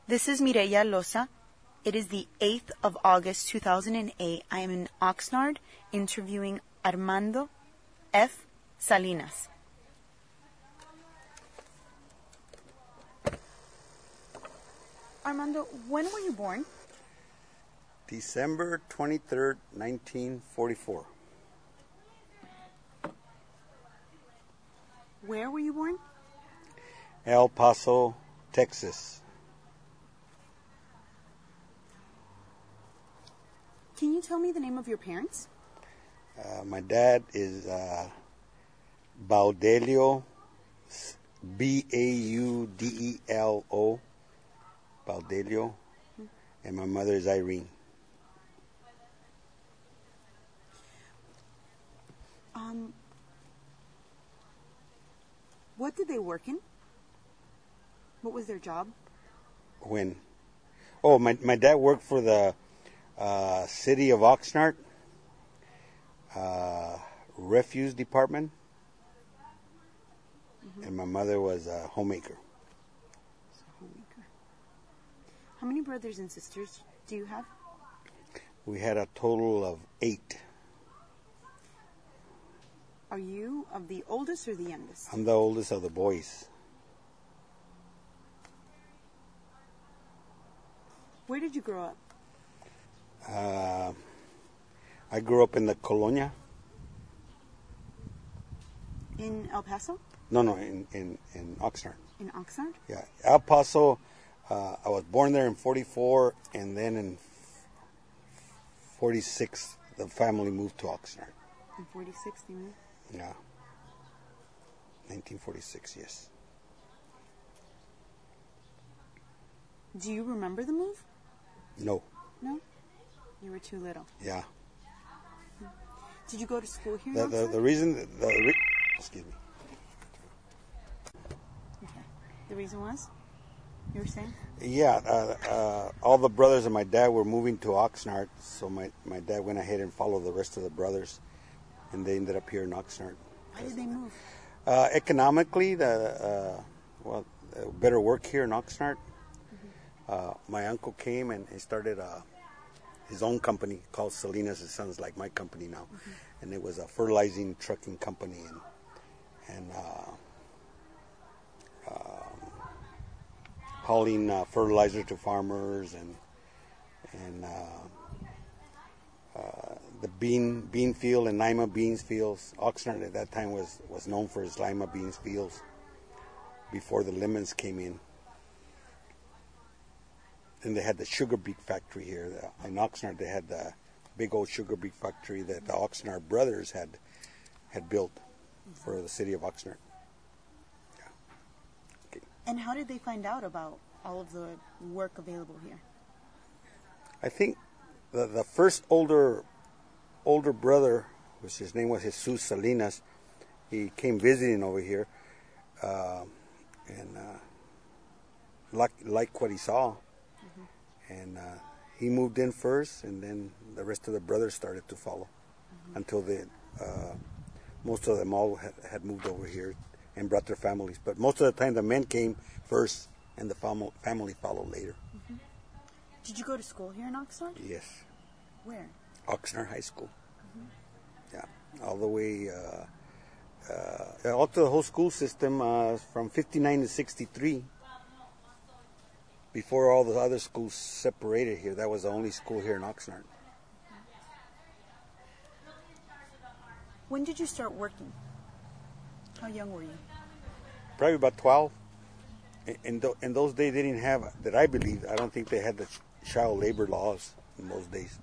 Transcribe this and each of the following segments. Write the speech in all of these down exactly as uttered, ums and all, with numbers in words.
This is Mireya Loza. It is the eighth of August, two thousand eight. I am in Oxnard interviewing Armando F. Salinas. Armando, when were you born? December twenty-third, nineteen forty-four. Where were you born? El Paso, Texas. Can you tell me the name of your parents? Uh, my dad is uh, Baudelio, B A U D E L O, Baudelio, mm-hmm. and my mother is Irene. Um, what did they work in? What was their job? When? Oh, my my dad worked for the uh, city of Oxnard uh, refuse department, mm-hmm. and my mother was a homemaker. homemaker. How many brothers and sisters do you have? We had a total of eight. Are you of the oldest or the youngest? I'm the oldest of the boys. Where did you grow up? Uh, I grew up in the Colonia. In El Paso? No, no, in, in, in Oxnard. In Oxnard? Yeah. El Paso, uh, I was born there in forty-four, and then in forty-six, the family moved to Oxnard. In forty-six, they moved? Yeah. nineteen forty-six, yes. Do you remember the move? No. No? You were too little. Yeah. Did you go to school here The, in the, Oxnard? the reason... The, re- excuse me. Okay. The reason was? You were saying? Yeah. Uh, uh, all the brothers of my dad were moving to Oxnard, so my, my dad went ahead and followed the rest of the brothers, and they ended up here in Oxnard. Why did they move? Uh, economically, the uh, well, uh, better work here in Oxnard. Mm-hmm. Uh, my uncle came and he started uh, his own company called Salinas. It sounds like my company now, mm-hmm. and it was a fertilizing trucking company, and and uh, um, hauling uh, fertilizer to farmers, and and uh, uh, the bean bean field and lima beans fields. Oxnard at that time was, was known for its lima beans fields before the lemons came in. Then they had the sugar beet factory here. In Oxnard, they had the big old sugar beet factory that the Oxnard brothers had had built for the city of Oxnard. Yeah. Okay. And how did they find out about all of the work available here? I think the the first older older brother, which his name was Jesus Salinas, he came visiting over here, uh, and uh, liked, liked what he saw. Mm-hmm. And uh, he moved in first, and then the rest of the brothers started to follow, mm-hmm. until the uh, most of them all had, had moved over here and brought their families. But most of the time, the men came first, and the fam- family followed later. Mm-hmm. Did you go to school here in Oxnard? Yes. Where? Oxnard High School. Mm-hmm. Yeah, all the way, uh, uh, all to the whole school system uh, from fifty-nine to sixty-three. Before all the other schools separated here, that was the only school here in Oxnard. When did you start working? How young were you? Probably about twelve. In, in, th- in those days, they didn't have, that I believe, I don't think they had the child labor laws in those days.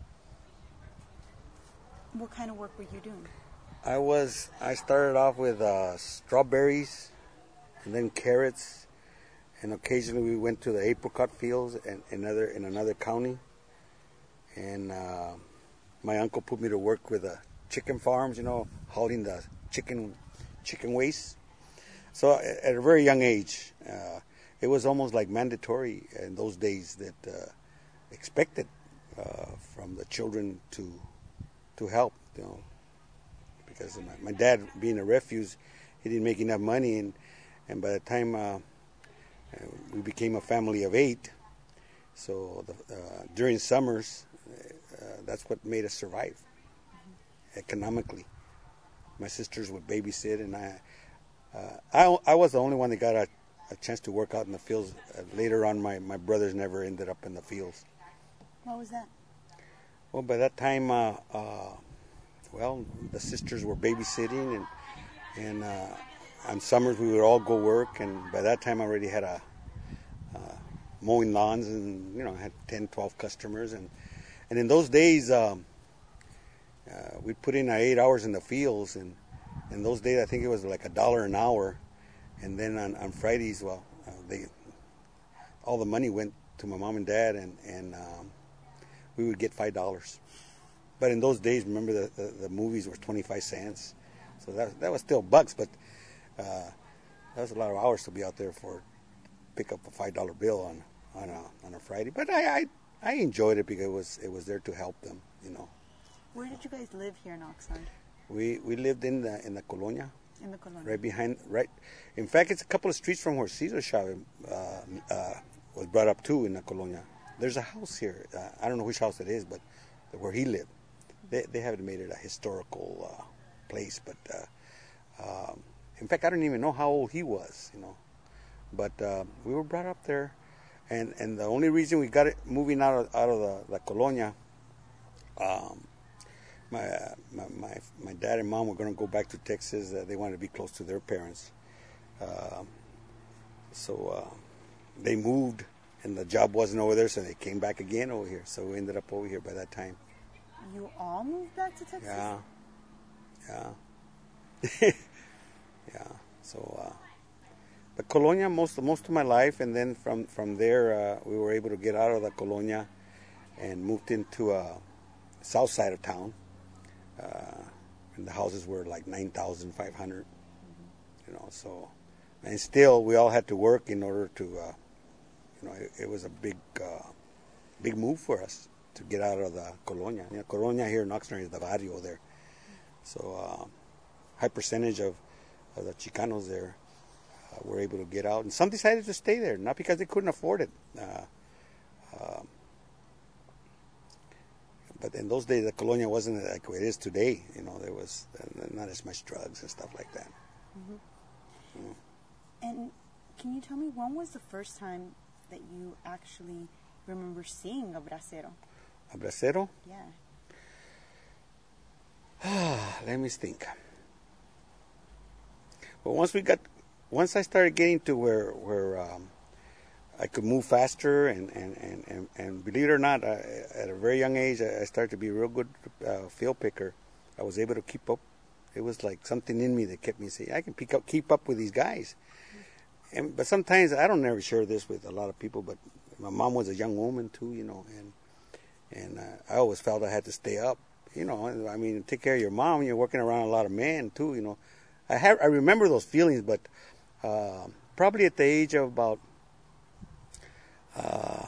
What kind of work were you doing? I was, I started off with uh, strawberries, and then carrots, and occasionally we went to the apricot fields in another, in another county. And uh, my uncle put me to work with the chicken farms, you know, hauling the chicken chicken waste. So at a very young age, uh, it was almost like mandatory in those days that uh, expected uh, from the children to to help, you know, because my, my dad, being a refuse, he didn't make enough money, and and by the time uh, we became a family of eight, So the, uh, during summers, uh, that's what made us survive mm-hmm. economically. My sisters would babysit, and I, uh, I, I was the only one that got a, a chance to work out in the fields. Uh, later on, my, my brothers never ended up in the fields. What was that? Well, by that time, uh, uh, well, the sisters were babysitting, and and uh, on summers we would all go work. And by that time, I already had a uh, mowing lawns, and you know, had ten, twelve customers. And and in those days, um, uh, we'd put in our eight hours in the fields, and in those days, I think it was like a dollar an hour. And then on, on Fridays, well, uh, they all the money went to my mom and dad, and and um, we would get five dollars. But in those days, remember the, the, the movies were twenty-five cents, so that that was still bucks. But uh, that was a lot of hours to be out there for pick up a five dollar bill on on a on a Friday. But I, I I enjoyed it because it was it was there to help them, you know. Where did you guys live here in Oxnard? We we lived in the in the Colonia. In the Colonia. Right behind, right. In fact, it's a couple of streets from where Caesar Chavez uh, uh, was brought up too, in the Colonia. There's a house here. Uh, I don't know which house it is, but where he lived. They they haven't made it a historical uh, place, but uh, um, in fact, I don't even know how old he was, you know. But uh, we were brought up there, and, and the only reason we got it moving out of out of the, the Colonia, um, my, uh, my my my dad and mom were going to go back to Texas. Uh, they wanted to be close to their parents, uh, so uh, they moved, and the job wasn't over there, so they came back again over here. So we ended up over here by that time. You all moved back to Texas? Yeah, yeah, yeah. So, uh, but Colonia most most of my life, and then from from there uh, we were able to get out of the Colonia and moved into a south side of town, uh, and the houses were like nine thousand five hundred. Mm-hmm. You know, so and still we all had to work in order to, uh, you know, it, it was a big uh, big move for us to get out of the Colonia. You know, Colonia here in Oxnard is the barrio there. So uh, high percentage of, of the Chicanos there uh, were able to get out. And some decided to stay there, not because they couldn't afford it. Uh, uh, but in those days, the Colonia wasn't like it is today. You know, there was not as much drugs and stuff like that. Mm-hmm. Mm. And can you tell me, when was the first time that you actually remember seeing a bracero? A bracero? Yeah. Let me think. Well, once we got, once I started getting to where where um, I could move faster, and and, and, and, and believe it or not, I, at a very young age, I started to be a real good uh, field picker. I was able to keep up. It was like something in me that kept me saying, I can pick up, keep up with these guys. And but sometimes I don't never share this with a lot of people, but my mom was a young woman too, you know, and and uh, I always felt I had to stay up, you know. I mean, take care of your mom. You're working around a lot of men too, you know. I have I remember those feelings, but uh, probably at the age of about uh,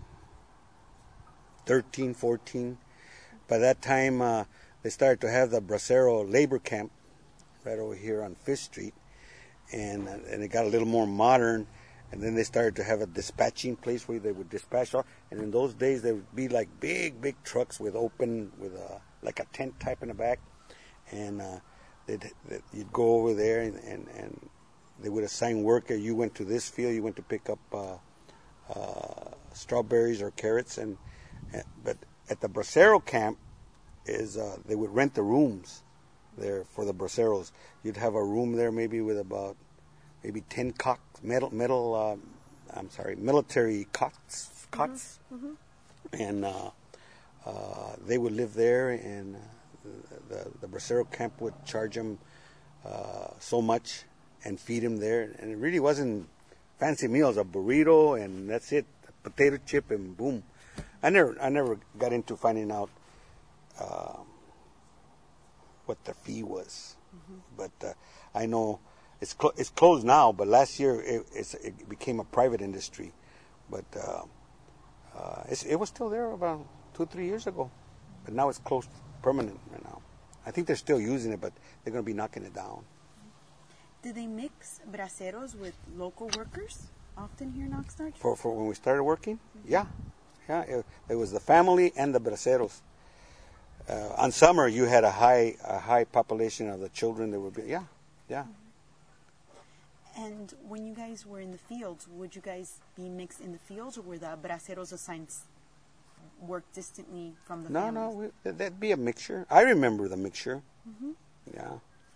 thirteen, fourteen. By that time, uh, they started to have the Bracero labor camp right over here on Fifth Street, and and it got a little more modern. And then they started to have a dispatching place where they would dispatch all. And in those days, there would be like big, big trucks with open, with a, like a tent type in the back. And uh, they'd, they'd, you'd go over there, and, and, and they would assign work. You went to this field, you went to pick up uh, uh, strawberries or carrots. And, and but at the Bracero camp, is uh, they would rent the rooms there for the Braceros. You'd have a room there maybe with about maybe ten cots, metal, metal. Uh, I'm sorry, military cots, cots, mm-hmm. Mm-hmm. and uh, uh, they would live there, and uh, the the Bracero camp would charge them uh, so much and feed them there, and it really wasn't fancy meals. A burrito, and that's it. A potato chip, and boom. I never, I never got into finding out uh, what the fee was, mm-hmm. but uh, I know. It's, cl- it's closed now, but last year it, it's, it became a private industry. But uh, uh, it's, it was still there about two, three years ago. But now it's closed permanent right now. I think they're still using it, but they're going to be knocking it down. Do they mix braceros with local workers? often here in Oxnard? For for when we started working, mm-hmm. yeah, yeah. It, it was the family and the braceros. Uh, on summer, you had a high a high population of the children that would be yeah, yeah. Mm-hmm. And when you guys were in the fields, would you guys be mixed in the fields, or were the braceros assigned work distantly from the no, families? No, no, that'd be a mixture. I remember the mixture. Mm-hmm. Yeah.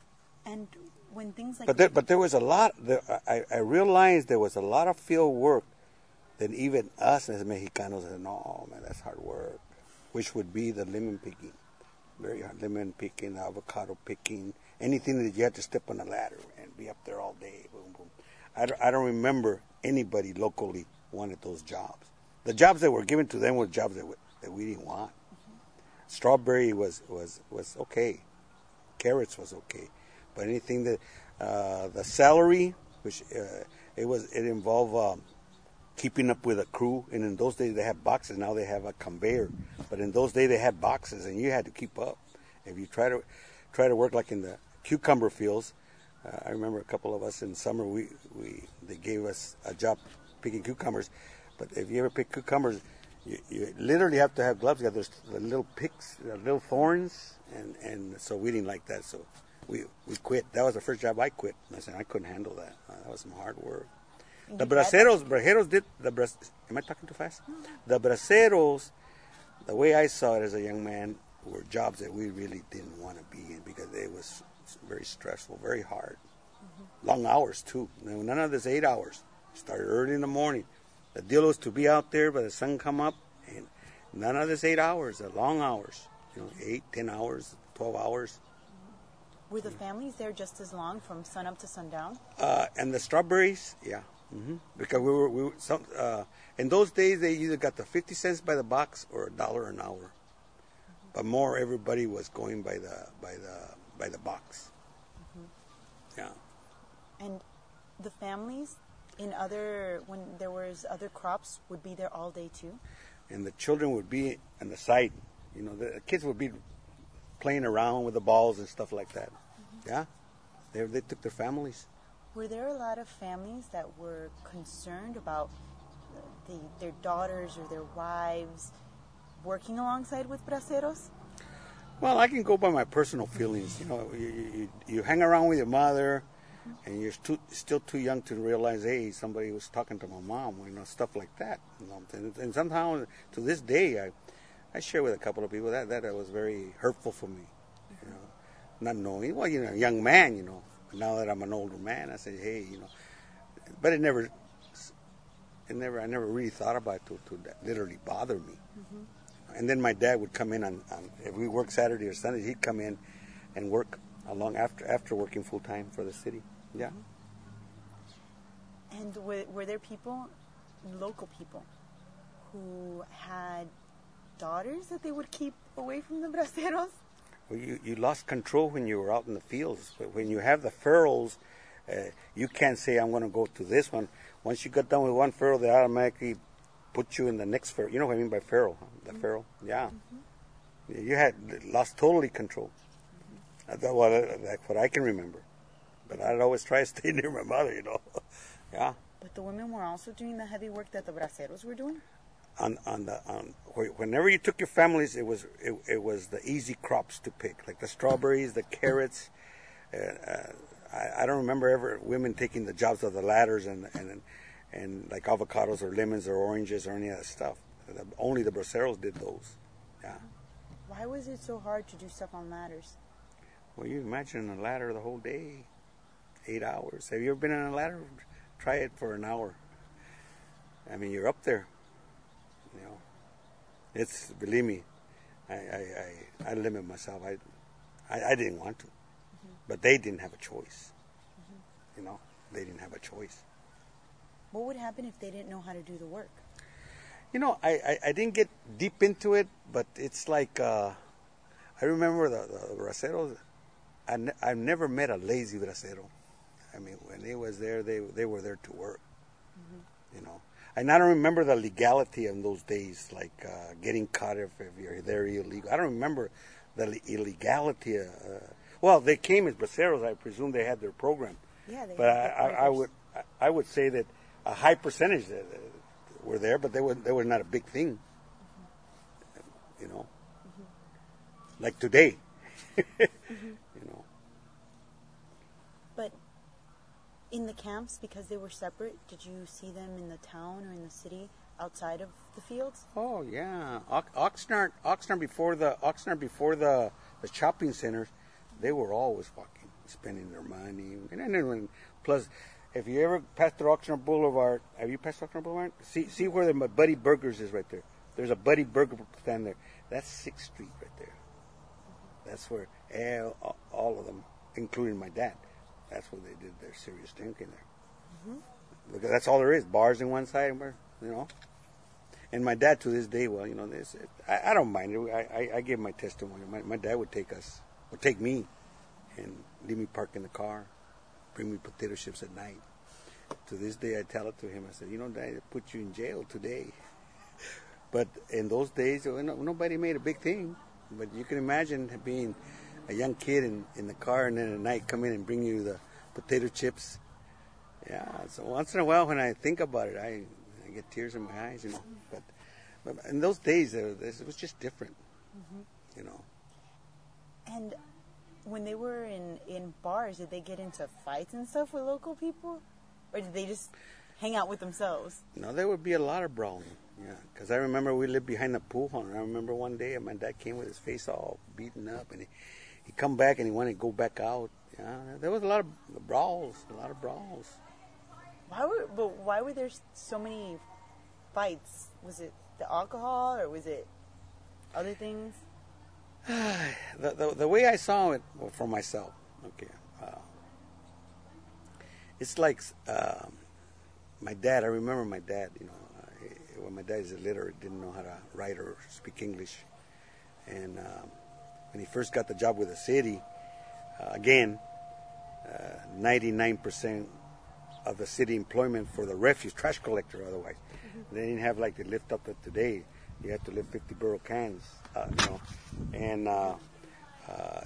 And when things like but there, but there was a lot. There, I I realized there was a lot of field work that even us as Mexicanos said, no, man, that's hard work. Which would be the lemon picking, very hard. Lemon picking, avocado picking, anything that you had to step on a ladder and be up there all day. Boom, boom. I don't, I don't remember anybody locally wanted those jobs. The jobs that were given to them were jobs that we, that we didn't want. Mm-hmm. Strawberry was, was, was okay. Carrots was okay. But anything that, uh, the celery, which uh, it was, it involved um, keeping up with a crew. And in those days they had boxes. Now they have a conveyor. But in those days they had boxes, and you had to keep up. If you try to try to work like in the cucumber fields, uh, I remember a couple of us in summer. We we they gave us a job picking cucumbers. But if you ever pick cucumbers, you, you literally have to have gloves because there's the little picks, the little thorns, and, and so we didn't like that. So we we quit. That was the first job I quit. I said I couldn't handle that. Uh, that was some hard work. The braceros, braceros did the bra- Am I talking too fast? The braceros, the way I saw it as a young man, were jobs that we really didn't want to be in because it was very stressful, very hard, mm-hmm. long hours too. None of this eight hours. Started early in the morning. The deal was to be out there by the sun come up, and none of this eight hours, the long hours, you know, eight, ten hours, twelve hours. Were the families there just as long from sun up to sundown? Uh, and the strawberries, yeah. Mm-hmm. Because we were, we were some, uh, in those days they either got the fifty cents by the box or a dollar an hour, mm-hmm. but more everybody was going by the by the by the box. Mm-hmm. Yeah. And the families in other when there was other crops would be there all day too. And the children would be on the side. You know, the kids would be playing around with the balls and stuff like that. Mm-hmm. Yeah, they they took their families. Were there a lot of families that were concerned about the, their daughters or their wives working alongside with braceros? Well, I can go by my personal feelings. You know, you, you, you hang around with your mother, mm-hmm. and you're too, still too young to realize, hey, somebody was talking to my mom, you know, stuff like that. You know? And, and somehow, to this day, I, I share with a couple of people that that was very hurtful for me. You know, not knowing, well, you know, young man, you know. Now that I'm an older man, I say, hey, you know, but it never, it never, I never really thought about it to, to literally bother me. Mm-hmm. And then my dad would come in on, on, if we work Saturday or Sunday, he'd come in and work along after after working full time for the city. Yeah. Mm-hmm. And were, were there people, local people, who had daughters that they would keep away from the braceros? Well, you, you lost control when you were out in the fields. But when you have the furrows, uh, you can't say, I'm going to go to this one. Once you got done with one furrow, they automatically put you in the next furrow. You know what I mean by furrow? Huh? The mm-hmm. furrow? Yeah. Mm-hmm. You had lost totally control. Mm-hmm. That's what, I, that's what I can remember. But I'd always try to stay near my mother, you know. Yeah. But the women were also doing the heavy work that the braceros were doing? On on the on whenever you took your families, it was it, it was the easy crops to pick, like the strawberries, the carrots. Uh, uh, I, I don't remember ever women taking the jobs of the ladders and and and like avocados or lemons or oranges or any of that stuff. The, only the braceros did those. Yeah. Why was it so hard to do stuff on ladders? Well, you imagine a ladder the whole day, eight hours. Have you ever been on a ladder? Try it for an hour. I mean, you're up there. You know, it's, believe me, I I, I, I limit myself. I, I I didn't want to, mm-hmm. but they didn't have a choice. Mm-hmm. You know, they didn't have a choice. What would happen if they didn't know how to do the work? You know, I, I, I didn't get deep into it, but it's like, uh, I remember the, the, the braceros. I ne- I've never met a lazy bracero. I mean, when they was there, they they were there to work. Mm-hmm. You know. And I don't remember the legality in those days, like uh, getting caught if, if you're there illegal. I don't remember the illegality. Uh, well, they came as braceros. I presume they had their program. Yeah, they but had I, I, I would I would say that a high percentage that uh, were there, but they were they were not a big thing. Mm-hmm. You know, mm-hmm. like today. mm-hmm. You know. But in the camps, because they were separate, did you see them in the town or in the city outside of the fields? Oh yeah, Ox- Oxnard, Oxnard before the Oxnard before the, the shopping centers, they were always fucking spending their money, and then when, plus, if you ever pass through Oxnard Boulevard, have you passed Oxnard Boulevard? See see where the Buddy Burgers is right there. There's a Buddy Burger stand there. That's sixth Street right there. That's where all, all of them, including my dad, that's where they did their serious drinking there. Mm-hmm. Because that's all there is. Bars on one side, you know. And my dad, to this day, well, you know, this I, I don't mind it. I, I, I give my testimony. My, my dad would take us, would take me, and leave me parked in the car, bring me potato chips at night. To this day, I tell it to him. I said, you know, Dad, they put you in jail today. But in those days, you know, nobody made a big thing. But you can imagine being a young kid in, in the car, and then at night come in and bring you the potato chips. Yeah, so once in a while when I think about it, I, I get tears in my eyes, you know. But, but in those days, it was, it was just different, mm-hmm. you know. And when they were in, in bars, did they get into fights and stuff with local people? Or did they just hang out with themselves? No, there would be a lot of brawling, yeah. Because I remember we lived behind the pool hall, and I remember one day my dad came with his face all beaten up, and he, he come back and he wanted to go back out. Yeah, there was a lot of brawls, a lot of brawls. Why were but why were there so many fights? Was it the alcohol or was it other things? the, the the way I saw it, well, for myself, okay, uh, it's like uh, my dad. I remember my dad. You know, uh, when my dad is illiterate, didn't know how to write or speak English, and um, when he first got the job with the city, uh, again, ninety-nine percent of the city employment for the refuse trash collector. Otherwise, mm-hmm. they didn't have like the lift up that today. You had to lift fifty burro cans, uh, you know, and uh, uh,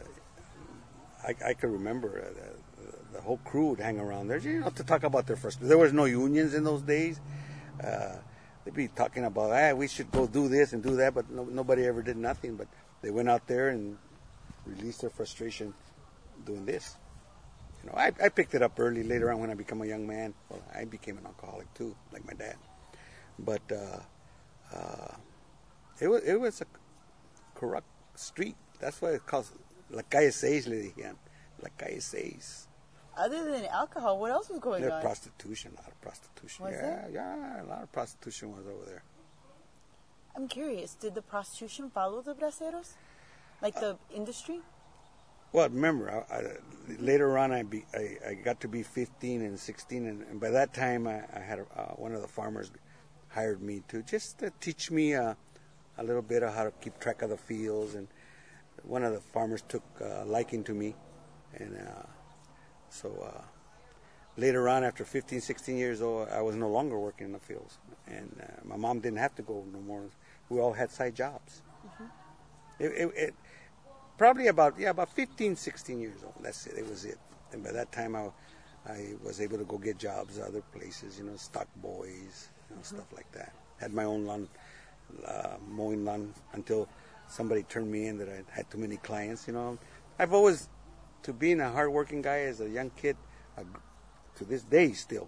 I, I can remember uh, the, the whole crew would hang around there, you know, to talk about their frustration. There was no unions in those days. Uh, they'd be talking about, ah, we should go do this and do that, but no, nobody ever did nothing. But they went out there and released their frustration doing this. You know, I, I picked it up early. Later on, when I became a young man, well, I became an alcoholic too, like my dad. But uh, uh, it was it was a corrupt street. That's why it's called La Calle Seis, le dijeron. La Calle Seis. Other than alcohol, what else was going There's on? Prostitution, a lot of prostitution. Was yeah, there? yeah, a lot of prostitution was over there. I'm curious. Did the prostitution follow the braceros, like the uh, industry? Well, remember, I, I, later on, I, be, I I got to be fifteen and sixteen, and, and by that time, I, I had a, uh, one of the farmers hired me to just to teach me uh, a little bit of how to keep track of the fields, and one of the farmers took a uh, liking to me, and uh, so uh, later on, after fifteen, sixteen years old, I was no longer working in the fields, and uh, my mom didn't have to go no more. We all had side jobs. Mm-hmm. It, it, it Probably about, yeah, about fifteen, sixteen years old. That's it. It was it. And by that time, I, I was able to go get jobs other places, you know, stock boys, you know, mm-hmm. stuff like that. Had my own lawn, uh, mowing lawn until somebody turned me in that I had too many clients, you know. I've always, to being a hardworking guy as a young kid, uh, to this day still,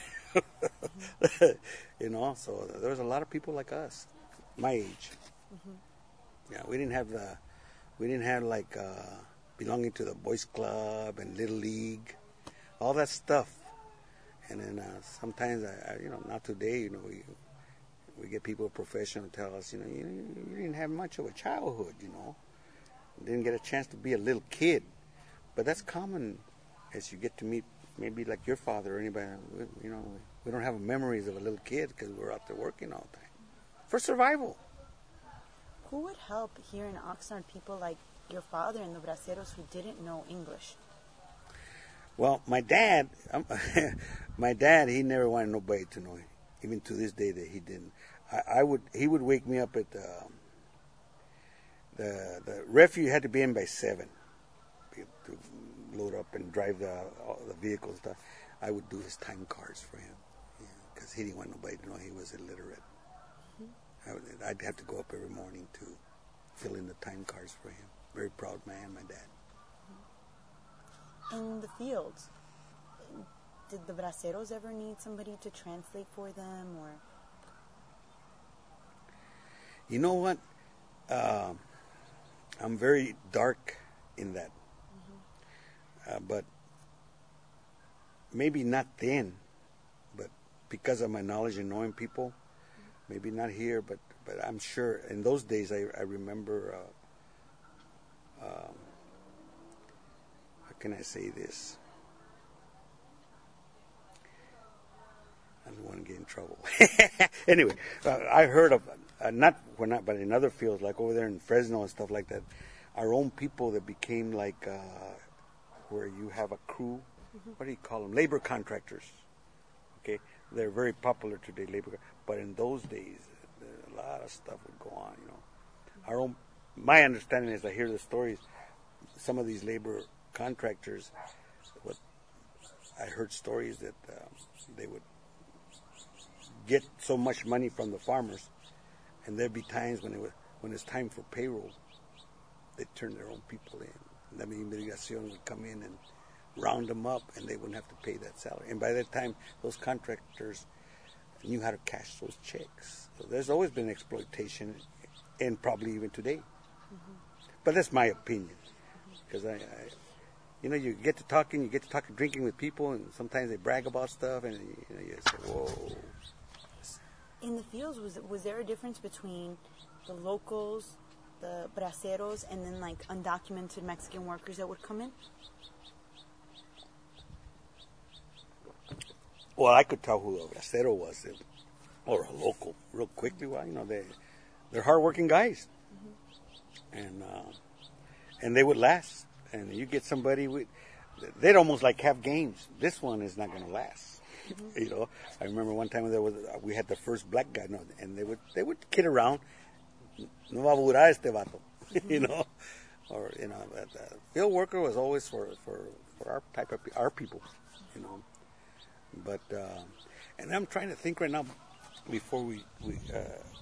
you know, so there was a lot of people like us, my age. Mm-hmm. Yeah, we didn't have the... We didn't have like uh, belonging to the boys club and little league, all that stuff. And then uh, sometimes, I, I, you know, not today, you know, we we get people professional tell us, you know, you, you didn't have much of a childhood, you know, you didn't get a chance to be a little kid. But that's common as you get to meet maybe like your father or anybody. You know, we don't have memories of a little kid because we're out there working all the time for survival. Who would help here in Oxnard people like your father and the braceros who didn't know English? Well, my dad, um, my dad, he never wanted nobody to know, even to this day that he didn't. I, I would, he would wake me up at the, um, the the refuge had to be in by seven to load up and drive the all the vehicles. Stuff. I would do his time cards for him because because he didn't want nobody to know he was illiterate. Mm-hmm. I would, I'd have to go up every morning to fill in the time cards for him. Very proud man, my dad. In the fields, did the braceros ever need somebody to translate for them, or? You know what? Uh, I'm very dark in that. Mm-hmm. Uh, but maybe not then, but because of my knowledge and knowing people, mm-hmm. maybe not here, but, but I'm sure in those days I, I remember, uh, um, how can I say this? I don't want to get in trouble. Anyway, uh, I heard of, uh, not, well, not, but in other fields, like over there in Fresno and stuff like that, our own people that became like, uh, where you have a crew, mm-hmm. what do you call them? Labor contractors. Okay, they're very popular today, labor. But in those days, a lot of stuff would go on. You know, our own. My understanding is I hear the stories. Some of these labor contractors, what I heard stories that uh, they would get so much money from the farmers, and there'd be times when it was, when it's time for payroll, they'd turn their own people in. La Migración would come in and round them up, and they wouldn't have to pay that salary. And by that time, those contractors knew how to cash those checks. So there's always been exploitation, and probably even today. Mm-hmm. But that's my opinion, because I, I, you know, you get to talking, you get to talking, drinking with people, and sometimes they brag about stuff, and you know, you say, "Whoa." In the fields, was was there a difference between the locals, the braceros, and then like undocumented Mexican workers that would come in? Well, I could tell who a bracero was, or a local, real quickly. Well, you know, they they're hardworking guys, mm-hmm. and uh, and they would last. And you get somebody with, they'd almost like have games. This one is not going to last. Mm-hmm. You know, I remember one time there was we had the first black guy, no, and they would they would kid around. No va a durar este vato, mm-hmm. you know, or you know, the field worker was always for for for our type of our people, you know. But uh, and I'm trying to think right now before we we uh,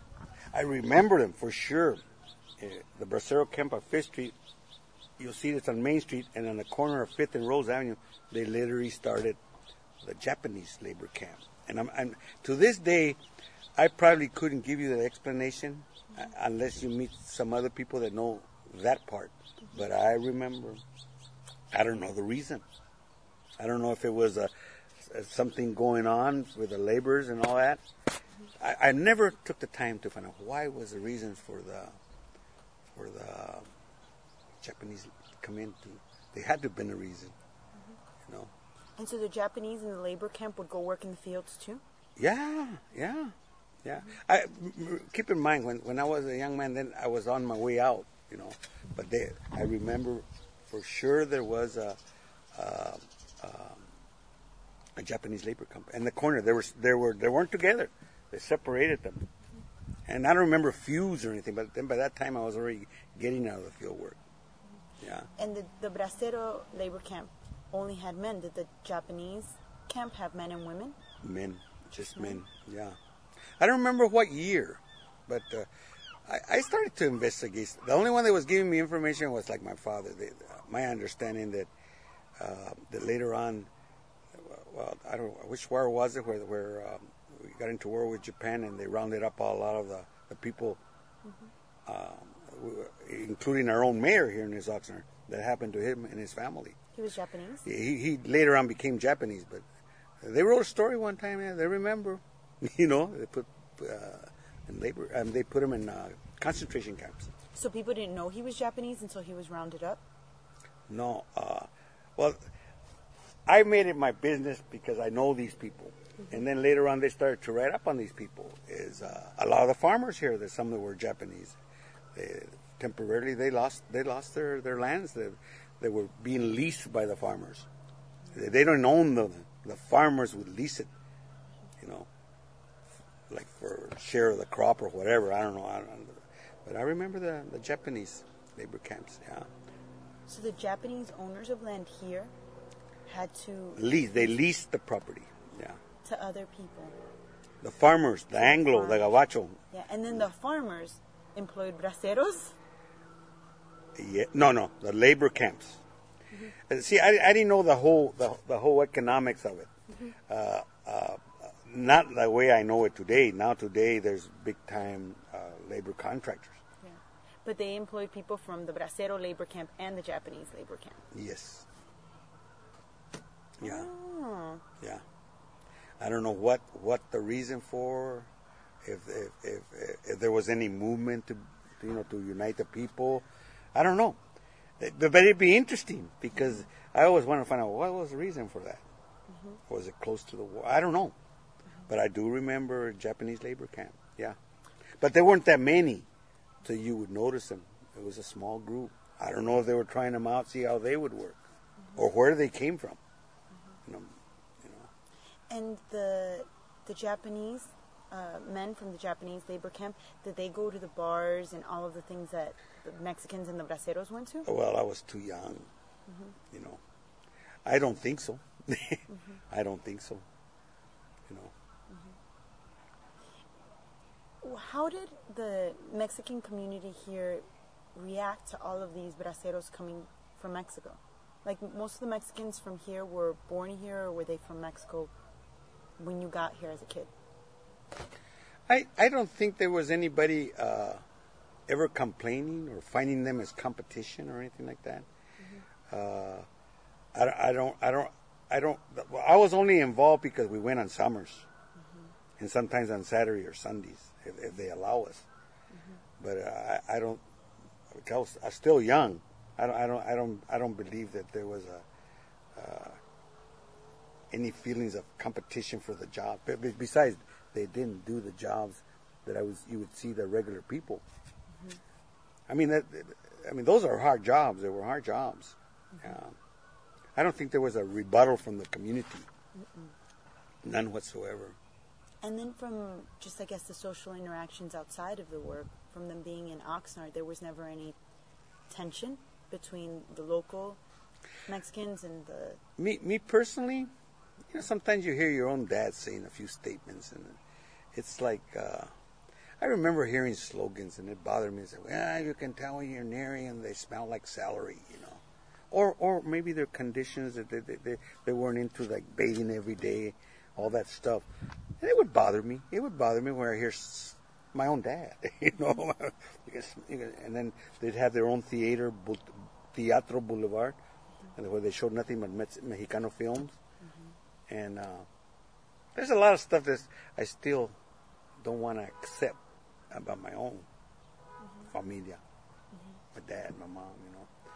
I remember them for sure. Uh, the Bracero camp on Fifth Street. You'll see this on Main Street, and on the corner of Fifth and Rose Avenue, they literally started the Japanese labor camp. And I'm, I'm to this day, I probably couldn't give you the explanation uh, unless you meet some other people that know that part. But I remember, I don't know the reason. I don't know if it was a, a something going on with the laborers and all that. I, I never took the time to find out why was the reasons for the for the Japanese come in to, they had to have been a reason, mm-hmm. you know. And so the Japanese in the labor camp would go work in the fields too? Yeah, yeah, yeah. Mm-hmm. I m- keep in mind when, when I was a young man, then I was on my way out, you know. But they, I remember for sure there was a a, um, a Japanese labor camp in the corner. They were they were they weren't together. They separated them. Mm-hmm. And I don't remember feuds or anything. But then by that time I was already getting out of the field work. Yeah. And the, the Bracero labor camp only had men. Did the Japanese camp have men and women? Men, just men, yeah. I don't remember what year, but uh, I, I started to investigate. The only one that was giving me information was like my father. They, uh, my understanding that uh, that later on, well, I don't know, which war was it where, where um, we got into war with Japan and they rounded up a lot of the, the people, mm-hmm. um, including our own mayor here in this Oxnard, that happened to him and his family. He was Japanese? He, he later on became Japanese, but they wrote a story one time, yeah, they remember, you know, they put uh, in labor, um, they put him in uh, concentration camps. So people didn't know he was Japanese until he was rounded up? No, uh, well, I made it my business because I know these people. Mm-hmm. And then later on they started to write up on these people. Is uh, a lot of the farmers here, there's some that were Japanese. They, temporarily they lost they lost their, their lands. They, they were being leased by the farmers. They, they don't own them. The farmers would lease it, you know, like for a share of the crop or whatever. I don't know. I don't know. But I remember the, the Japanese labor camps, yeah. So the Japanese owners of land here had to... Lease. They leased the property, yeah. To other people. The farmers, the Anglo, the Gabacho. Yeah, and then the farmers employed braceros. Yeah, no, no, the labor camps. Mm-hmm. See, I, I didn't know the whole the, the whole economics of it. Mm-hmm. Uh, uh, not the way I know it today. Now today, there's big time uh, labor contractors. Yeah, but they employed people from the bracero labor camp and the Japanese labor camp. Yes. Yeah. Oh. Yeah. I don't know what, what the reason for, if if, if if there was any movement to, you know, to unite the people. I don't know. But it'd be interesting because I always want to find out what was the reason for that. Mm-hmm. Was it close to the war? I don't know. Mm-hmm. But I do remember Japanese labor camp. Yeah. But there weren't that many, so you would notice them. It was a small group. I don't know if they were trying them out, see how they would work, mm-hmm. or where they came from. Mm-hmm. You know, you know. And the the Japanese uh, men from the Japanese labor camp, did they go to the bars and all of the things that the Mexicans and the braceros went to? Well, I was too young. Mm-hmm. You know, I don't think so. mm-hmm. I don't think so. You know. Mm-hmm. How did the Mexican community here react to all of these braceros coming from Mexico? Like, most of the Mexicans from here were born here, or were they from Mexico when you got here as a kid? I, I don't think there was anybody uh, ever complaining or finding them as competition or anything like that. Mm-hmm. Uh, I, I don't I don't I don't. I was only involved because we went on summers, mm-hmm. and sometimes on Saturday or Sundays if, if they allow us. Mm-hmm. But uh, I, I don't. I was, I was still young. I don't. I don't. I don't. I don't believe that there was a uh, any feelings of competition for the job. But besides, they didn't do the jobs that I was. You would see the regular people. Mm-hmm. I mean that. I mean those are hard jobs. They were hard jobs. Mm-hmm. Um, I don't think there was a rebuttal from the community. Mm-mm. None whatsoever. And then from just, I guess, the social interactions outside of the work, from them being in Oxnard, there was never any tension between the local Mexicans and the... Me, me personally, you know, sometimes you hear your own dad saying a few statements, and it's like, uh, I remember hearing slogans, and it bothered me. It's like, well, you can tell when you're near and they smell like celery, you know. Or or maybe their conditions that they, they, they, they weren't into, like bathing every day, all that stuff. And it would bother me. It would bother me when I hear my own dad, you know. And then they'd have their own theater, Teatro Boulevard, and where they showed nothing but Mexicano films. Mm-hmm. And uh, there's a lot of stuff that I still don't want to accept about my own mm-hmm. familia, mm-hmm. my dad, my mom, you know.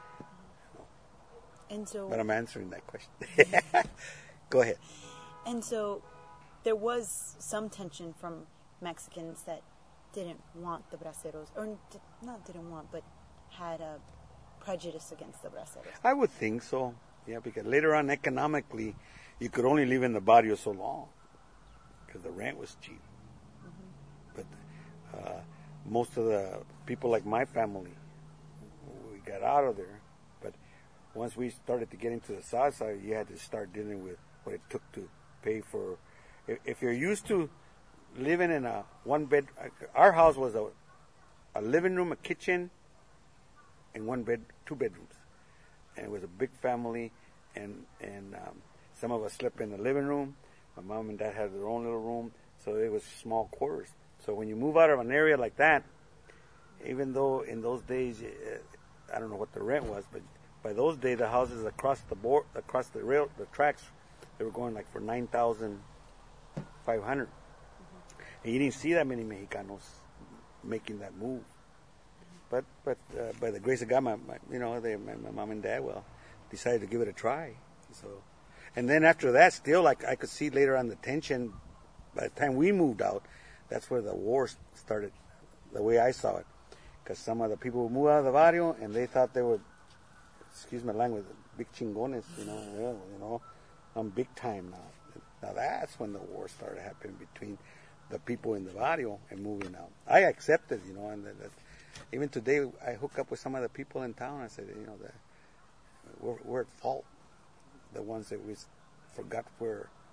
And so, but I'm answering that question. Go ahead. And so there was some tension from Mexicans that didn't want the braceros, or did, not didn't want, but had a prejudice against the braceros. I would think so, yeah, because later on, economically, you could only live in the barrio so long because the rent was cheap. Mm-hmm. But uh, most of the people like my family, we got out of there. Once we started to get into the south side, you had to start dealing with what it took to pay for. If, if you're used to living in a one bed, our house was a, a living room, a kitchen, and one bed, two bedrooms, and it was a big family. And and um, some of us slept in the living room. My mom and dad had their own little room, so it was small quarters. So when you move out of an area like that, even though in those days, I don't know what the rent was, but by those days, the houses across the board, across the rail, the tracks, they were going like for nine thousand five hundred, mm-hmm. and you didn't see that many Mexicanos making that move. Mm-hmm. But but uh, by the grace of God, my, my you know, they, my, my mom and dad well decided to give it a try. So, and then after that, still like I could see later on the tension. By the time we moved out, that's where the war started. The way I saw it, because some of the people would move out of the barrio and they thought they were. Excuse my language, big chingones, you know, well, you know, I'm big time now. Now that's when the war started happening between the people in the barrio and moving out. I accepted, you know, and that, that even today I hook up with some of the people in town. I said, you know, that we're, we're at fault. The ones that we forgot where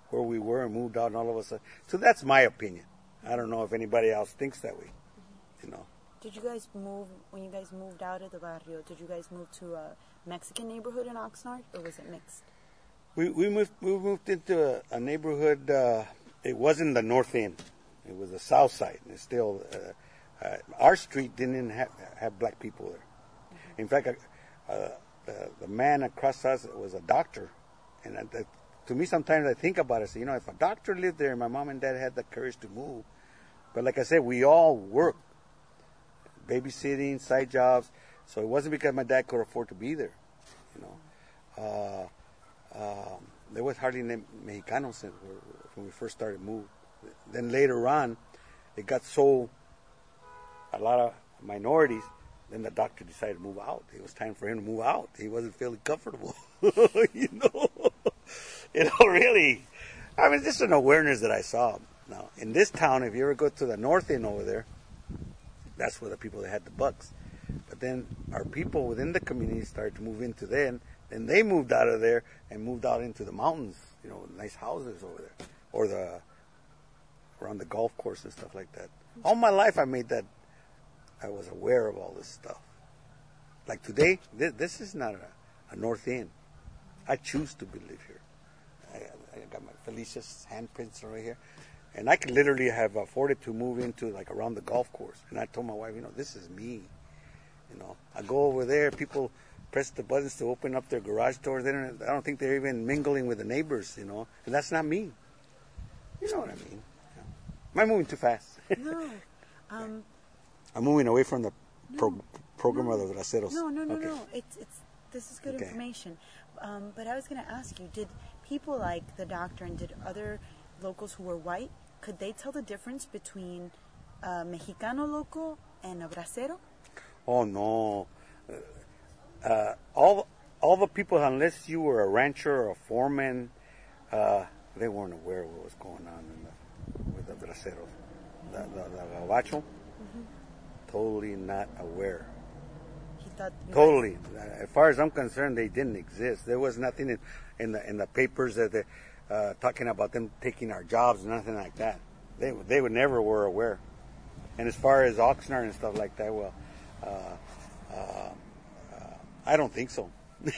where we were and moved out, and all of a sudden. So that's my opinion. I don't know if anybody else thinks that way. Mm-hmm. You know. Did you guys move when you guys moved out of the barrio? Did you guys move to a Mexican neighborhood in Oxnard, or was it mixed? We we moved we moved into a, a neighborhood. Uh, it wasn't the north end. It was the south side. It's still uh, uh, our street didn't have have black people there. Mm-hmm. In fact, uh, uh, the, the man across us was a doctor, and uh, that, to me sometimes I think about it. I say, you know, if a doctor lived there, my mom and dad had the courage to move. But like I said, we all worked, babysitting, side jobs. So it wasn't because my dad could afford to be there, you know. Uh, um, there was hardly any Mexicanos when we first started moving. Then later on, it got so, a lot of minorities, then the doctor decided to move out. It was time for him to move out. He wasn't feeling comfortable, you know. You know, really. I mean, just an awareness that I saw. Now, in this town, if you ever go to the north end over there, that's where the people that had the bucks. But then our people within the community started to move into then. Then they moved out of there and moved out into the mountains, you know, nice houses over there. Or the around the golf course and stuff like that. All my life I made that, I was aware of all this stuff. Like today, this, this is not a, a north end. I choose to live here. I, I got my Felicia's handprints right here. And I could literally have afforded to move into like around the golf course. And I told my wife, you know, this is me. You know, I go over there, people press the buttons to open up their garage doors. They don't, I don't think they're even mingling with the neighbors, you know. And that's not me. You know what I mean? Yeah. Am I moving too fast? No. Um, I'm moving away from the pro- no, program no, of the Braceros. No, no, no, okay. no. It's, it's, this is good okay. information. Um, but I was going to ask you, did people like the doctor and did other locals who were white, could they tell the difference between a Mexicano local and a bracero? Oh, no. Uh, all all the people, unless you were a rancher or a foreman, uh, they weren't aware of what was going on in the, with the braceros. The, the, the gabacho, mm-hmm. Totally not aware. He thought totally. Guys... As far as I'm concerned, they didn't exist. There was nothing in, in the in the papers that they, uh, talking about them taking our jobs, nothing like that. They they would never were aware. And as far as Oxnard and stuff like that, well, uh, uh, uh, I don't think so.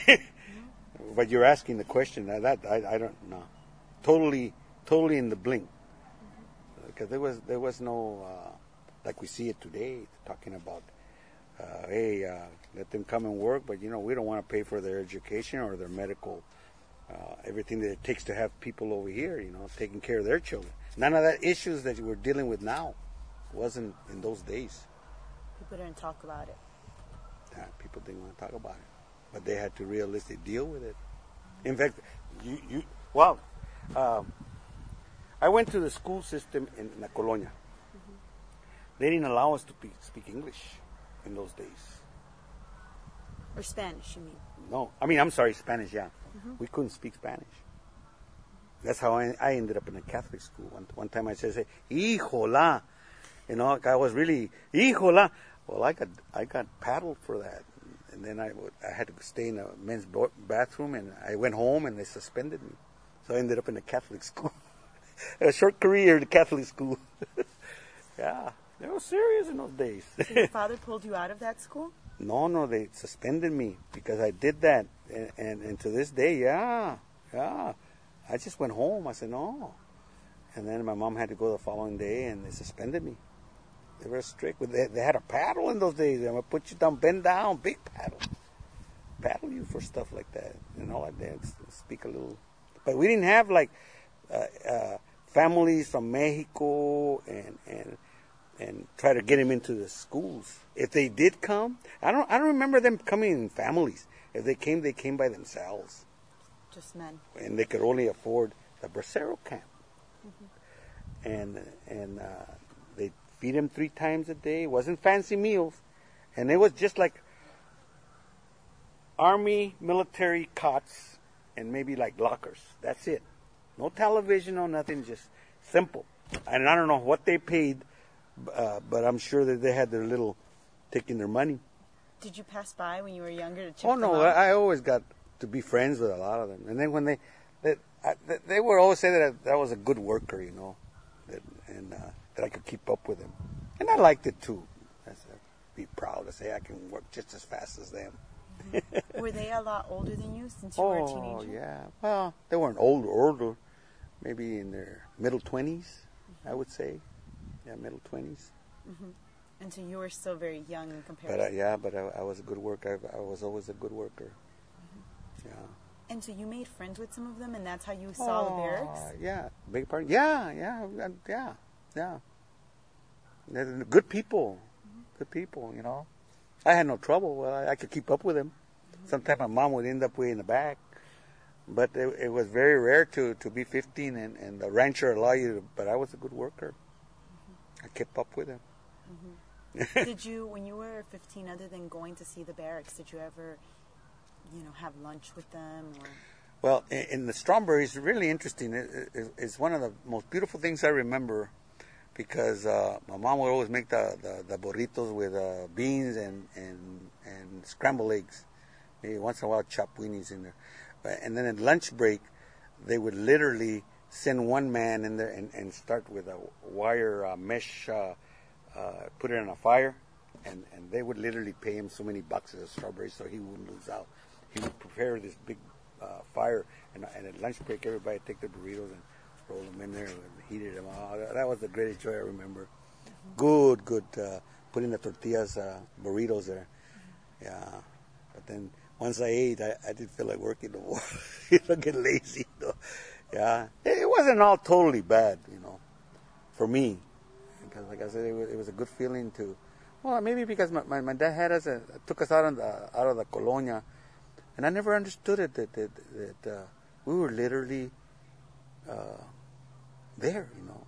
But you're asking the question. That I, I don't know. Totally, totally in the blink. Because there was there was no uh, like we see it today, talking about uh, hey, uh, let them come and work, but you know we don't want to pay for their education or their medical, uh, everything that it takes to have people over here, you know, taking care of their children. None of that issues that we're dealing with now wasn't in those days. People didn't talk about it. Yeah, people didn't want to talk about it, but they had to realistically deal with it. In fact, you you well. Um, I went to the school system in La Colonia. Mm-hmm. They didn't allow us to be, speak English in those days. Or Spanish, you mean? No. I mean, I'm sorry, Spanish, yeah. Mm-hmm. We couldn't speak Spanish. That's how I, I ended up in a Catholic school. One, one time I said, hijola. You know, I was really, hijola. Well, I got I got paddled for that. And then I, I had to stay in a men's bathroom, and I went home, and they suspended me. So I ended up in a Catholic school. A short career in the Catholic school. Yeah, they were serious in those days. So your father pulled you out of that school? No, no, they suspended me because I did that. And, and, and to this day, yeah, yeah. I just went home. I said, no. And then my mom had to go the following day, and they suspended me. They were strict. With They, they had a paddle in those days. They would put you down, bend down, big paddle. Paddle you for stuff like that. And all like that. Speak a little. But we didn't have, like, Uh, uh, families from Mexico and and and try to get them into the schools. If they did come, I don't I don't remember them coming in families. If they came, they came by themselves. Just men. And they could only afford the bracero camp. Mm-hmm. And and uh, they feed them three times a day. It wasn't fancy meals, and it was just like army military cots and maybe like lockers. That's it. No television, no nothing, just simple. And I don't know what they paid, uh, but I'm sure that they had their little, taking their money. Did you pass by when you were younger to check Oh, them no, out? I, I always got to be friends with a lot of them. And then when they, that I, that they would always say that I, that I was a good worker, you know, that, and uh, that I could keep up with them, and I liked it too. I'd be proud to say I can work just as fast as them. Mm-hmm. Were they a lot older than you since you oh, were a teenager? Oh yeah, well, they weren't older, older, maybe in their middle twenties, mm-hmm. I would say, yeah, middle twenties. Mm-hmm. And so you were still very young in comparison. But uh, yeah, but I, I was a good worker. I, I was always a good worker. Mm-hmm. Yeah. And so you made friends with some of them, and that's how you saw oh, the barracks? Yeah, big part. Yeah, yeah, yeah, yeah. They're good people. Mm-hmm. Good people, you know. I had no trouble. Well, I, I could keep up with them. Mm-hmm. Sometimes my mom would end up way in the back. But it, it was very rare to, to be fifteen and, and the rancher allow you to, but I was a good worker. Mm-hmm. I kept up with them. Mm-hmm. Did you, when you were fifteen, other than going to see the barracks, did you ever, you know, have lunch with them? Or? Well, in, in the Strawberries, really interesting. It, it, it's one of the most beautiful things I remember because uh, my mom would always make the, the, the burritos with uh, beans and, and, and scrambled eggs. Maybe once in a while chop weenies in there. And then at lunch break, they would literally send one man in there and, and start with a wire uh, mesh, uh, uh, put it on a fire, and, and they would literally pay him so many boxes of strawberries so he wouldn't lose out. He would prepare this big uh, fire, and, and at lunch break, everybody would take their burritos and roll them in there and heated them. Oh, that was the greatest joy I remember. Mm-hmm. Good, good, uh, putting the tortillas, uh, burritos there. Mm-hmm. Yeah, but then once I ate, I, I didn't feel like working no more. You know, get lazy. You know? Yeah, it wasn't all totally bad, you know, for me. Because, like I said, it was, it was a good feeling to. Well, maybe because my, my, my dad had us, uh, took us out of the out of the colonia, and I never understood it that that, that uh, we were literally uh, there, you know.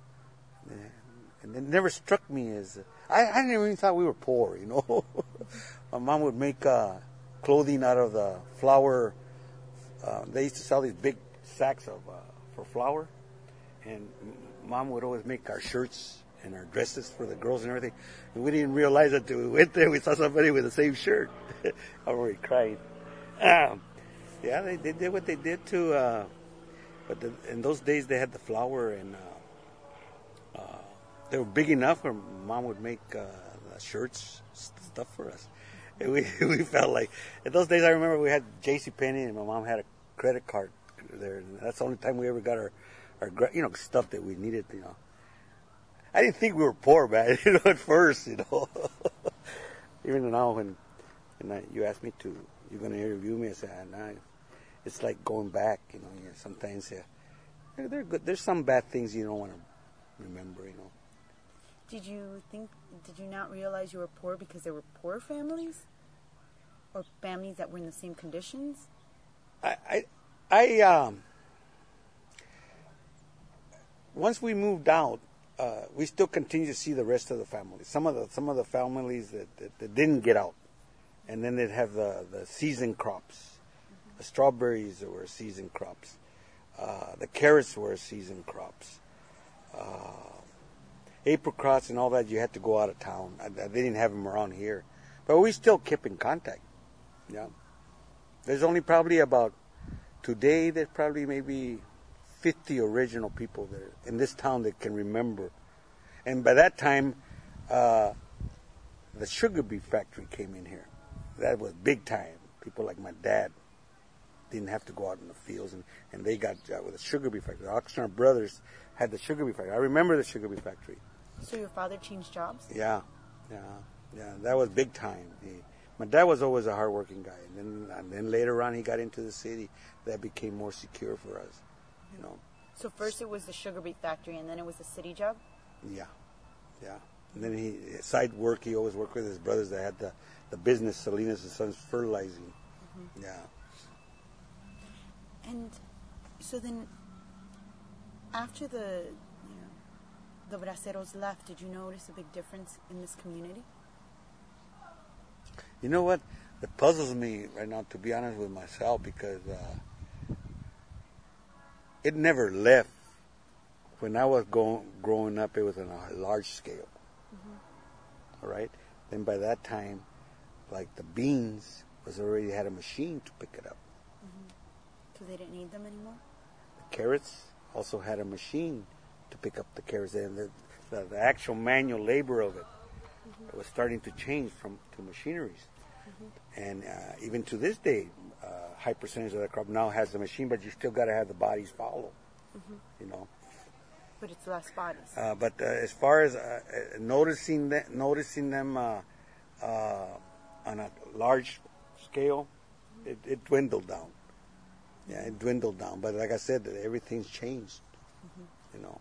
And, and it never struck me as I, I never even thought we were poor, you know. My mom would make uh, clothing out of the flour. Uh, they used to sell these big sacks of uh, for flour, and Mom would always make our shirts and our dresses for the girls and everything. And we didn't realize it until we went there. We saw somebody with the same shirt. I already cried. Um, yeah, they, they did what they did to. Uh, but the, in those days, they had the flour, and uh, uh, they were big enough where Mom would make uh, the shirts, stuff for us. And we we felt like in those days. I remember we had JCPenney, and my mom had a credit card there. And that's the only time we ever got our, our you know, stuff that we needed. You know, I didn't think we were poor, man. You know, at first, you know. Even now, when and I, you asked me to, you're going to interview me. I said, nah, it's like going back. You know, yeah, sometimes yeah, they're, they're good. There's some bad things you don't want to remember. You know. Did you think? Did you not realize you were poor because there were poor families, or families that were in the same conditions? I, I, I um. Once we moved out, uh, we still continue to see the rest of the families. Some of the some of the families that, that, that didn't get out, and then they'd have the the season crops. Mm-hmm. The strawberries were season crops. Uh, the carrots were season crops. Uh, apricots and all that, you had to go out of town. I, I, they didn't have them around here. But we still kept in contact. Yeah. There's only probably about, today there's probably maybe fifty original people there in this town that can remember. And by that time, uh, the sugar beet factory came in here. That was big time. People like my dad didn't have to go out in the fields, and, and they got uh, with the sugar beet factory. The Oxnard brothers had the sugar beet factory. I remember the sugar beet factory. So your father changed jobs? Yeah, yeah, yeah. That was big time. He, my dad was always a hardworking guy, and then and then later on he got into the city. That became more secure for us, you know. So first it was the sugar beet factory, and then it was the city job. Yeah, yeah. And then he side work. He always worked with his brothers that had the the business, Salinas and Sons Fertilizing. Mm-hmm. Yeah. And so then, after the the Braceros left, did you notice a big difference in this community? You know what? It puzzles me right now, to be honest with myself, because uh, it never left. When I was go- growing up, it was on a large scale. Mm-hmm. All right? Then by that time, like the beans was already had a machine to pick it up. Because they didn't need them anymore? The carrots also had a machine to pick up the carrots, and the, the, the actual manual labor of it, mm-hmm. it was starting to change from to machineries. Mm-hmm. And uh, even to this day, uh, high percentage of the crop now has the machine, but you still got to have the bodies follow. Mm-hmm. You know. But it's less bodies. Uh, but uh, as far as uh, uh, noticing that, noticing them uh, uh, on a large scale, it, it dwindled down. Yeah, it dwindled down. But like I said, everything's changed. Mm-hmm. You know.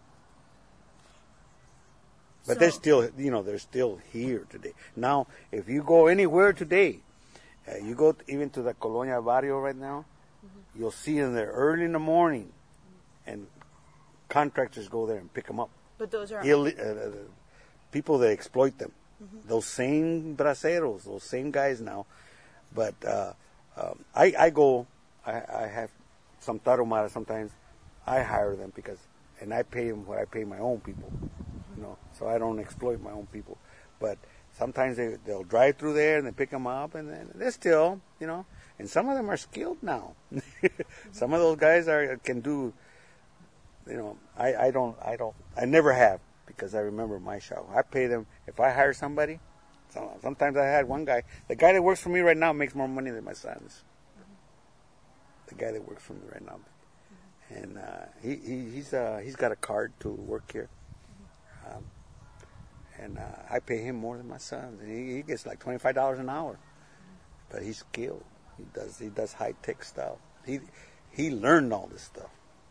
But so, they're still, you know, they're still here today. Now, if you go anywhere today, uh, you go to, even to the Colonia Barrio right now, mm-hmm. you'll see them there early in the morning, and contractors go there and pick them up. But those are Ill, uh, uh, people that exploit them. Mm-hmm. Those same braceros, those same guys now. But uh, um, I, I go, I, I have some tarahumara sometimes. I hire them because, and I pay them what I pay my own people. You know, so I don't exploit my own people. But sometimes they, they'll drive through there and they pick them up, and then they're still, you know, and some of them are skilled now. Some of those guys are can do, you know, I, I don't, I don't, I never have, because I remember my shop. I pay them, if I hire somebody, so, sometimes I had one guy, the guy that works for me right now makes more money than my sons. The guy that works for me right now. And uh, he, he he's uh, he's got a card to work here. Um, and uh, I pay him more than my sons. And he, he gets like twenty-five dollars an hour. But he's skilled. He does he does high tech stuff. He he learned all this stuff.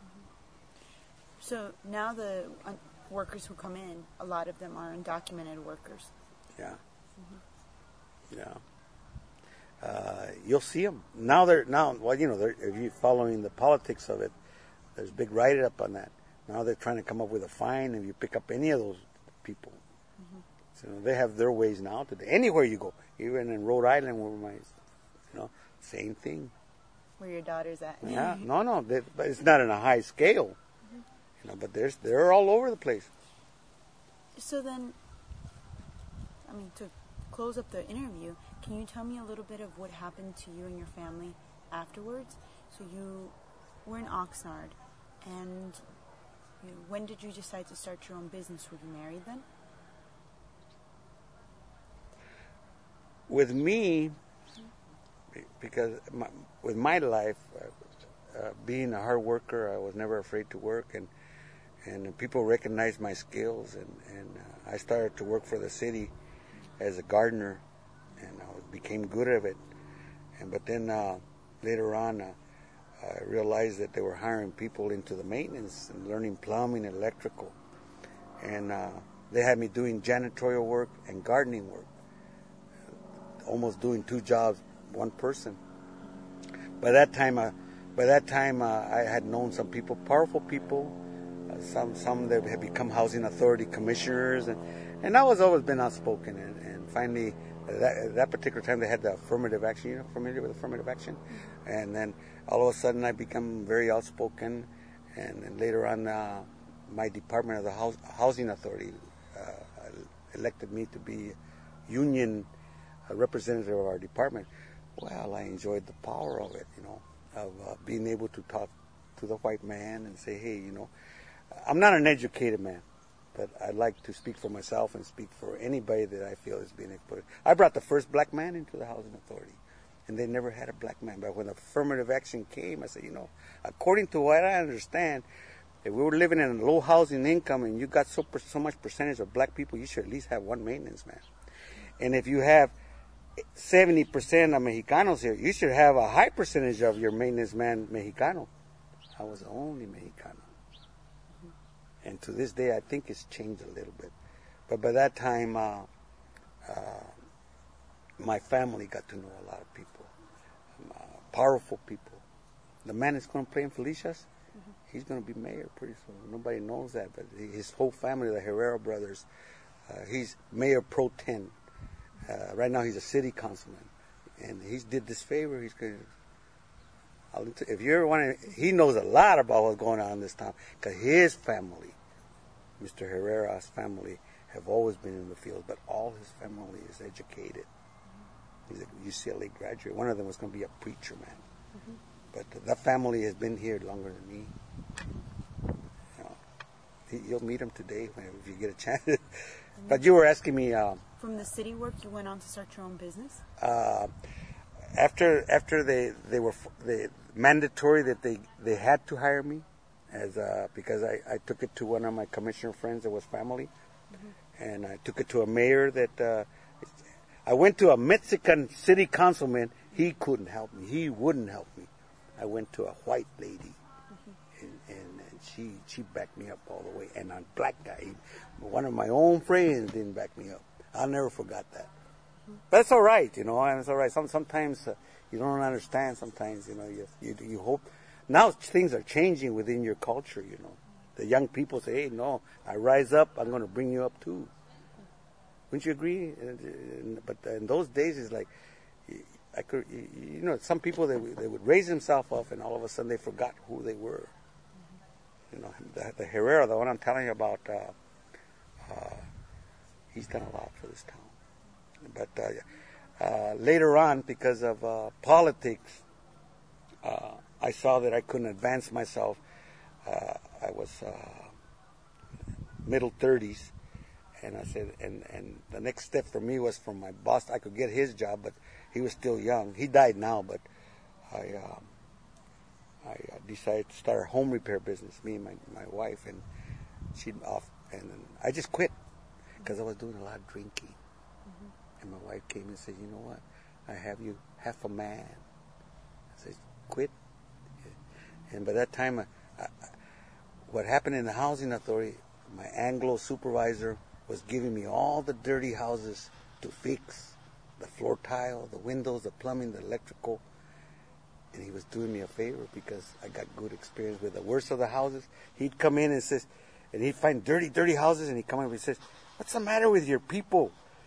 So now the uh, workers who come in, a lot of them are undocumented workers. Yeah. Mm-hmm. Yeah. Uh, you'll see them now. They're now well, you know, they're, if you're following the politics of it, there's big write up on that. Now they're trying to come up with a fine if you pick up any of those people. Mm-hmm. So they have their ways now today. Anywhere you go, even in Rhode Island, where my, you know, same thing. Where your daughter's at? Yeah, no, no, they, but it's not on a high scale. Mm-hmm. You know, but there's they're all over the place. So then, I mean, to close up the interview, can you tell me a little bit of what happened to you and your family afterwards? So you were in Oxnard, and you know, when did you decide to start your own business? Were you married then? With me, because my, with my life, uh, uh, being a hard worker, I was never afraid to work, and and people recognized my skills, and, and uh, I started to work for the city as a gardener, and I became good at it. And but then uh, later on, uh, I realized that they were hiring people into the maintenance and learning plumbing and electrical, and uh, they had me doing janitorial work and gardening work, almost doing two jobs, one person. By that time, uh, by that time, uh, I had known some people, powerful people, uh, some some that had become housing authority commissioners, and and I was always been outspoken. And, and finally, uh, that, at that particular time, they had the affirmative action. You know, familiar with affirmative action? And then all of a sudden, I become very outspoken, and, and later on, uh, my department of the house, housing authority uh, elected me to be union a representative of our department. Well, I enjoyed the power of it, you know, of uh, being able to talk to the white man and say, hey, you know, I'm not an educated man, but I like to speak for myself and speak for anybody that I feel is being exploited. I brought the first black man into the housing authority, and they never had a black man. But when affirmative action came, I said, you know, according to what I understand, if we were living in a low housing income and you got so, per- so much percentage of black people, you should at least have one maintenance man. And if you have seventy percent of Mexicanos here, you should have a high percentage of your maintenance man Mexicano. I was the only Mexicano. Mm-hmm. And to this day, I think it's changed a little bit. But by that time, uh, uh, my family got to know a lot of people, uh, powerful people. The man that's going to play in Felicia's, mm-hmm. he's going to be mayor pretty soon. Nobody knows that, but his whole family, the Herrera brothers, uh, he's mayor pro tem. Uh, right now, he's a city councilman, and he did this favor. He's going to, if you ever want to, he knows a lot about what's going on in this town, because his family, Mister Herrera's family, have always been in the field, but all his family is educated. He's a U C L A graduate. One of them was going to be a preacher man. Mm-hmm. but that family has been here longer than me. You know, you'll meet them today if you get a chance. But you were asking me. Uh, From the city work, you went on to start your own business. Uh, after after they they were they, mandatory that they, they had to hire me, as uh, because I, I took it to one of my commissioner friends that was family, mm-hmm. and I took it to a mayor that uh, I went to a Mexican city councilman. He couldn't help me. He wouldn't help me. I went to a white lady, mm-hmm. and, and, and she she backed me up all the way. And a black guy, one of my own friends, didn't back me up. I'll never forgot that. But it's all right, you know, and it's all right. Some, sometimes uh, you don't understand. Sometimes, you know, you, you you hope. Now things are changing within your culture, you know. The young people say, hey, no, I rise up, I'm going to bring you up too. Wouldn't you agree? But in those days, it's like, I could, you know, some people, they, they would raise themselves up and all of a sudden they forgot who they were. You know, the, the Herrera, the one I'm telling you about, uh, uh, he's done a lot for this town. But uh, uh, later on, because of uh, politics, uh, I saw that I couldn't advance myself. Uh, I was uh, middle thirties, and I said, and, and the next step for me was from my boss. I could get his job, but he was still young. He died now, but I uh, I decided to start a home repair business. Me and my, my wife, and she'd off, and I just quit because I was doing a lot of drinking. And my wife came and said, you know what, I have you half a man. I said, quit. And by that time, I, I, what happened in the housing authority, my Anglo supervisor was giving me all the dirty houses to fix, the floor tile, the windows, the plumbing, the electrical. And he was doing me a favor because I got good experience with the worst of the houses. He'd come in and says, and he'd find dirty, dirty houses, and he'd come in and he says, what's the matter with your people?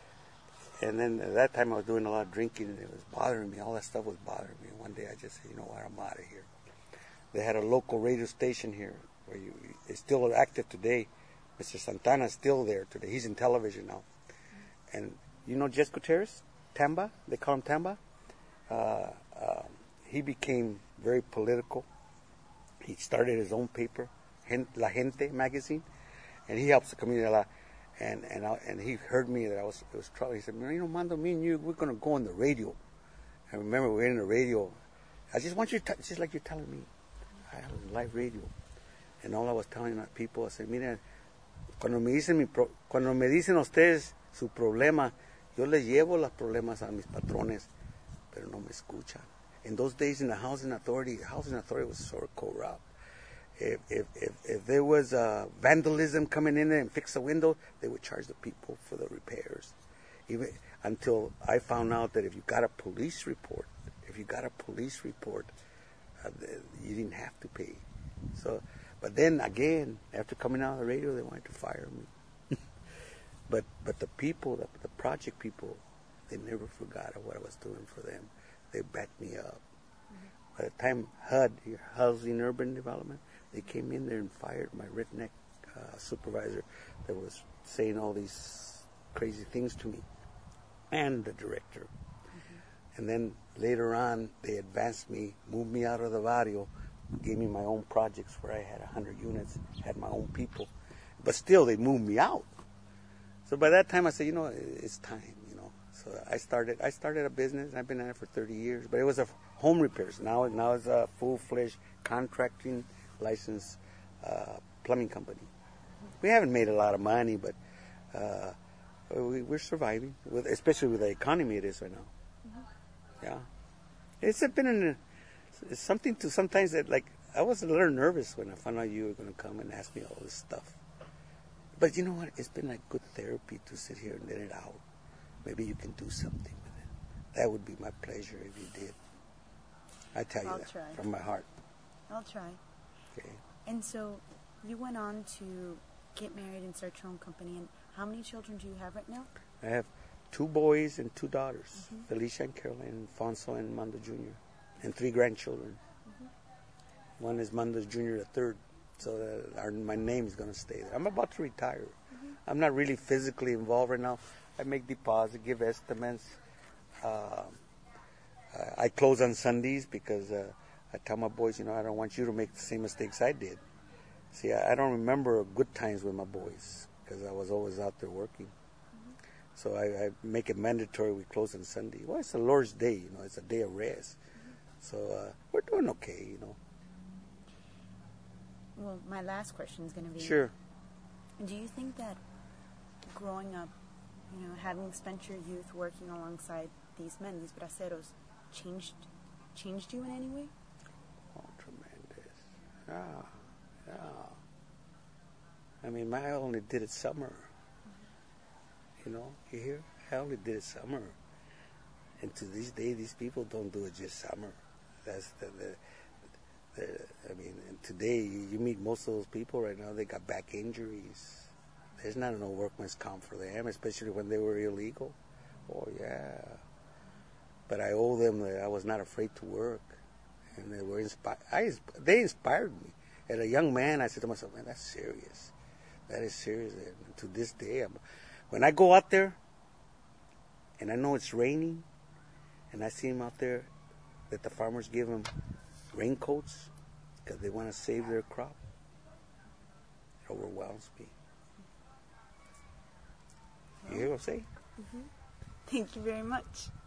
And then at that time I was doing a lot of drinking and it was bothering me. All that stuff was bothering me. And one day I just said, you know what, I'm out of here. They had a local radio station here where you, it's still active today. Mister Santana's still there today. He's in television now. And you know Jess Gutierrez? Tamba? They call him Tamba? Uh, uh, he became very political. He started his own paper, La Gente magazine, and he helps the community a lot. And and I, and he heard me that I was it was trouble. He said, you know, Mando, me and you, we're going to go on the radio. I remember we were in the radio. I just want you to, t- just like you're telling me. I was on live radio. And all I was telling my people, I said, mira, cuando me dicen, mi pro, cuando me dicen ustedes su problema, yo les llevo los problemas a mis patrones, pero no me escuchan. In those days in the housing authority, the housing authority was sort of corrupt. If, if, if, if there was uh, vandalism coming in there and fix the window, they would charge the people for the repairs. Even until I found out that if you got a police report, if you got a police report, uh, you didn't have to pay. So, but then again, after coming out of the radio, they wanted to fire me. but but the people, the, the project people, they never forgot what I was doing for them. They backed me up. Mm-hmm. By the time H U D, Housing Urban Development, they came in there and fired my redneck uh, supervisor that was saying all these crazy things to me, and the director. Mm-hmm. And then later on, they advanced me, moved me out of the barrio, gave me my own projects where I had one hundred units, had my own people. But still, they moved me out. So by that time, I said, you know, it's time, you know. So I started I started a business. I've been at it for thirty years, but it was a home repairs. Now, now it's a full-fledged contracting licensed uh, plumbing company. We haven't made a lot of money, but uh, we, we're surviving, with, especially with the economy it is right now. Mm-hmm. Yeah, it's been an, it's something to sometimes that like I was a little nervous when I found out you were going to come and ask me all this stuff. But you know what? It's been like good therapy to sit here and let it out. Maybe you can do something with it. That would be my pleasure if you did. I tell you I'll that try. from my heart. I'll try. Okay. And so you went on to get married and start your own company. And how many children do you have right now? I have two boys and two daughters, mm-hmm. Felicia and Caroline, Alfonso and Mando Junior, and three grandchildren. Mm-hmm. One is Mando Junior the third, so that our, my name is going to stay there. I'm about to retire. Mm-hmm. I'm not really physically involved right now. I make deposits, give estimates. Uh, I close on Sundays because uh, I tell my boys, you know, I don't want you to make the same mistakes I did. See, I, I don't remember good times with my boys because I was always out there working. Mm-hmm. So I, I make it mandatory we close on Sunday. Well, it's the Lord's Day, you know, it's a day of rest. Mm-hmm. So uh, we're doing okay, you know. Well, my last question is going to be... Sure. Do you think that growing up, you know, having spent your youth working alongside these men, these braceros, changed changed you in any way? Oh, tremendous. Yeah, yeah. I mean, I only did it summer. Mm-hmm. You know, you hear? I only did it summer. And to this day, these people don't do it just summer. That's the... the I mean, and today you meet most of those people right now, they got back injuries. There's not no workman's comp for them, especially when they were illegal. Oh, yeah. But I owe them that I was not afraid to work. And they were inspired. I, they inspired me. As a young man, I said to myself, man, that's serious. That is serious. And to this day, I'm, when I go out there and I know it's raining and I see them out there, that the farmers give them raincoats because they want to save their crop, it overwhelms me. You hear what I'm saying? Mm-hmm. Thank you very much.